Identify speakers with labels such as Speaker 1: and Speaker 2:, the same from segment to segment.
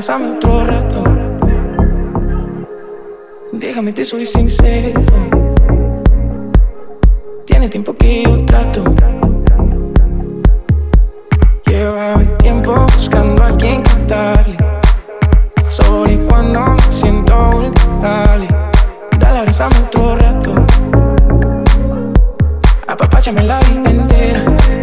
Speaker 1: regresame otro rato. Déjame, te soy sincero. Tiene tiempo que yo trato. Llevaba tiempo buscando a quien contarle. Sorry cuando me siento vulnerable. Dale, abrázame otro rato. Apapáchame la vida entera.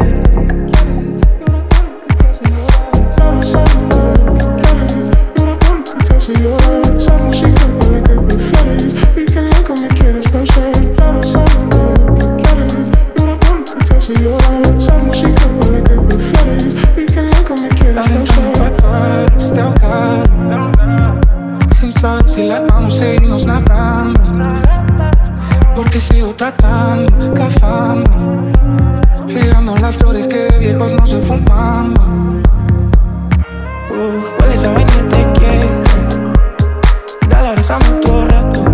Speaker 2: Esa música huele que prefieres y que nunca me quieres pausar. Claro, sabes lo que quieres. Yo era por lo que te hace llorar. Esa música huele que prefieres y que nunca me quieres pausar.
Speaker 1: Te ahogaron, sin saber si la vamos a irnos nadando. Porque sigo tratando, cavando, regando las flores que de viejos no se fumando. Huele esa vaina, te quiero. Dale, abrázame otro rato.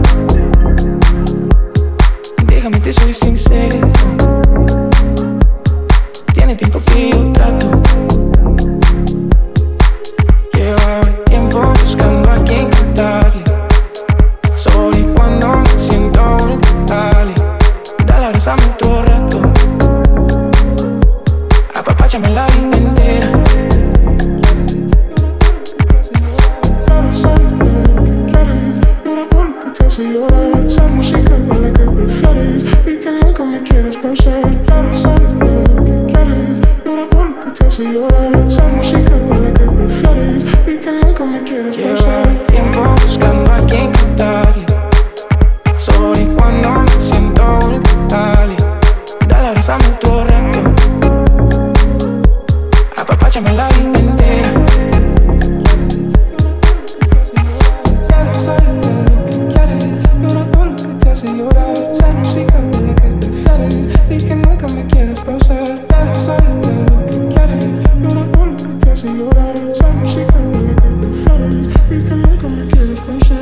Speaker 1: Déjame, te soy sincero. Tiene tiempo que yo trato. Llevaba tiempo buscando a quien contarle. Sorry cuando me siento vulnerable. Dale, abrázame otro rato. Apapáchame la vida entera.
Speaker 2: Llorar, esa música huele que prefieres y que nunca me quieres pausar. Claro, sabes lo que quieres. Llora por lo que te hace llorar. Esa música huele que prefieres y que nunca me quieres pausar.
Speaker 1: Lleva tiempo buscando a quien contarle. Sorry cuando me siento vulnerable. Dale, abrázame otro rato. Apapáchame la vida entera.
Speaker 2: Llorar, esa música huele que prefieres y que nunca me quieres pausar. Claro, sabes lo que quieres. Llora por lo que te hace llorar. Esa música huele que prefieres y que nunca me quieres pausar.